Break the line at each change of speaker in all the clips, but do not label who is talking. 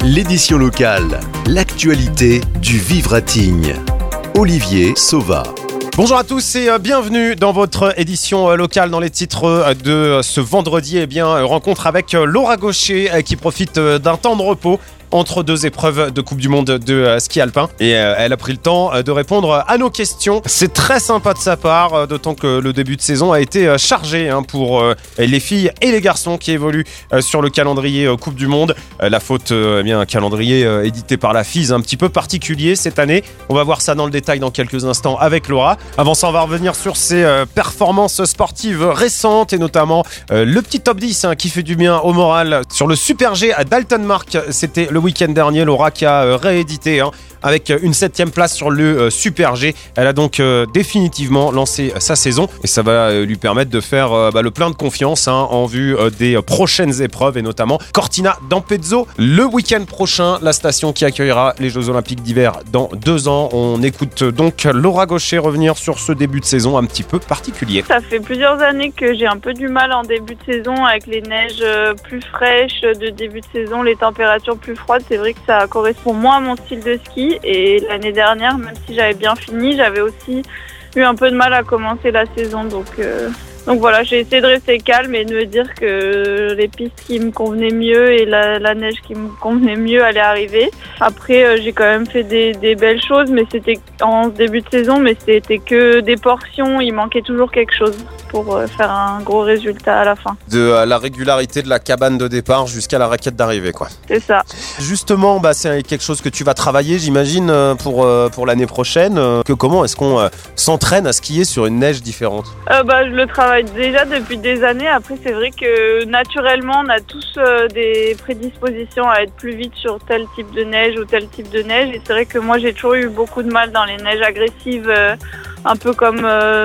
L'édition locale, l'actualité du Vivre à Tignes. Olivier Sauva.
Bonjour à tous et bienvenue dans votre édition locale. Dans les titres de ce vendredi, rencontre avec Laura Gaucher qui profite d'un temps de repos entre deux épreuves de Coupe du Monde de ski alpin. Et elle a pris le temps de répondre à nos questions. C'est très sympa de sa part, d'autant que le début de saison a été chargé pour les filles et les garçons qui évoluent sur le calendrier Coupe du Monde. La faute, un calendrier édité par la FIS un petit peu particulier cette année. On va voir ça dans le détail dans quelques instants avec Laura. Avant ça, on va revenir sur ses performances sportives récentes et notamment le petit top 10 qui fait du bien au moral. Sur le Super G à Dalton-Mark, c'était le week-end dernier, Laura qui a réédité avec une 7e place sur le Super G. Elle a donc définitivement lancé sa saison et ça va lui permettre de faire le plein de confiance en vue des prochaines épreuves et notamment Cortina d'Ampezzo le week-end prochain, la station qui accueillera les Jeux Olympiques d'hiver dans 2 ans. On écoute donc Laura Gaucher revenir sur ce début de saison un petit peu particulier.
Ça fait plusieurs années que j'ai un peu du mal en début de saison avec les neiges plus fraîches de début de saison, les températures plus froides. C'est vrai que ça correspond moins à mon style de ski. Et l'année dernière, même si j'avais bien fini, j'avais aussi eu un peu de mal à commencer la saison. Donc voilà, j'ai essayé de rester calme et de me dire que les pistes qui me convenaient mieux et la neige qui me convenait mieux allaient arriver. Après, j'ai quand même fait des belles choses, mais c'était en début de saison, mais c'était que des portions. Il manquait toujours quelque chose pour faire un gros résultat à la fin. De
la régularité de la cabane de départ jusqu'à la raquette d'arrivée, quoi.
C'est ça.
Justement, c'est quelque chose que tu vas travailler, j'imagine, pour l'année prochaine. Comment est-ce qu'on s'entraîne à skier sur une neige différente ?
Je le travaille déjà depuis des années. Après, c'est vrai que naturellement, on a tous des prédispositions à être plus vite sur tel type de neige ou tel type de neige. Et c'est vrai que moi, j'ai toujours eu beaucoup de mal dans les neiges agressives, un peu comme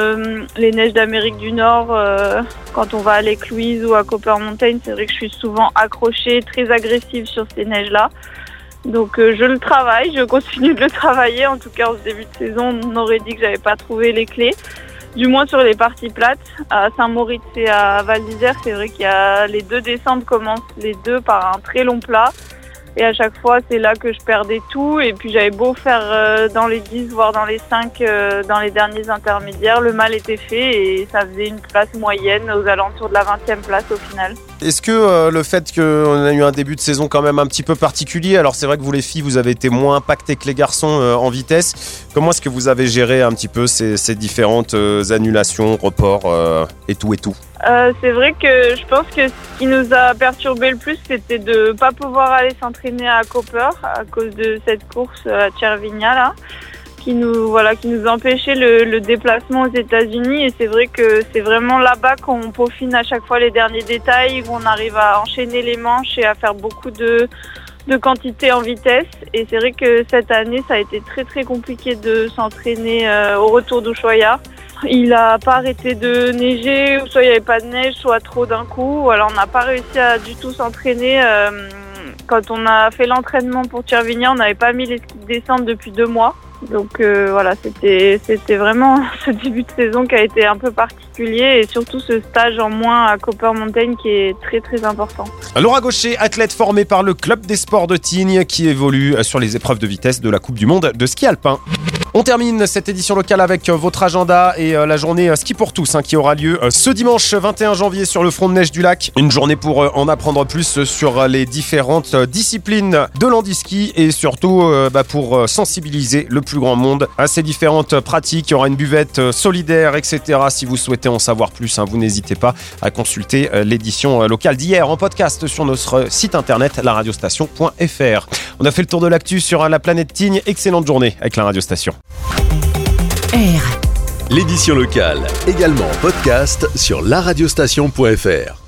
les neiges d'Amérique du Nord. Quand on va à Lake Louise ou à Copper Mountain, c'est vrai que je suis souvent accrochée, très agressive sur ces neiges-là. Donc je le travaille, je continue de le travailler. En tout cas, en ce début de saison, on aurait dit que j'avais pas trouvé les clés. Du moins sur les parties plates, à Saint-Moritz et à Val d'Isère, c'est vrai qu'il y a les 2 descentes commencent les 2 par un très long plat. Et à chaque fois, c'est là que je perdais tout. Et puis j'avais beau faire dans les 10, voire dans les 5, dans les derniers intermédiaires, le mal était fait et ça faisait une place moyenne aux alentours de la 20e place au final.
Est-ce que le fait qu'on a eu un début de saison quand même un petit peu particulier, alors c'est vrai que vous les filles, vous avez été moins impactées que les garçons en vitesse, comment est-ce que vous avez géré un petit peu ces différentes annulations, reports et tout ?
C'est vrai que je pense que ce qui nous a perturbé le plus, c'était de ne pas pouvoir aller s'entraîner à Copper à cause de cette course à Cervinia là, qui nous empêchait le déplacement aux États-Unis. Et c'est vrai que c'est vraiment là-bas qu'on peaufine à chaque fois les derniers détails, où on arrive à enchaîner les manches et à faire beaucoup de quantité en vitesse. Et c'est vrai que cette année, ça a été très très compliqué de s'entraîner au retour d'Ushuaia. Il n'a pas arrêté de neiger, ou soit il n'y avait pas de neige, soit trop d'un coup. Alors on n'a pas réussi à du tout s'entraîner. Quand on a fait l'entraînement pour Cervinia, on n'avait pas mis les skis de descente depuis 2 mois. Donc c'était vraiment ce début de saison qui a été un peu particulier et surtout ce stage en moins à Copper Mountain qui est très très important.
Laura Gaucher, athlète formée par le Club des Sports de Tignes qui évolue sur les épreuves de vitesse de la Coupe du Monde de ski alpin. On termine cette édition locale avec votre agenda et la journée Ski pour tous qui aura lieu ce dimanche 21 janvier sur le front de neige du lac. Une journée pour en apprendre plus sur les différentes disciplines de l'handiski et surtout pour sensibiliser le plus grand monde à ces différentes pratiques. Il y aura une buvette solidaire, etc. Si vous souhaitez en savoir plus, vous n'hésitez pas à consulter l'édition locale d'hier en podcast sur notre site internet laradiostation.fr. On a fait le tour de l'actu sur la planète Tignes. Excellente journée avec la radiostation.
L'édition locale, également en podcast sur laradiostation.fr.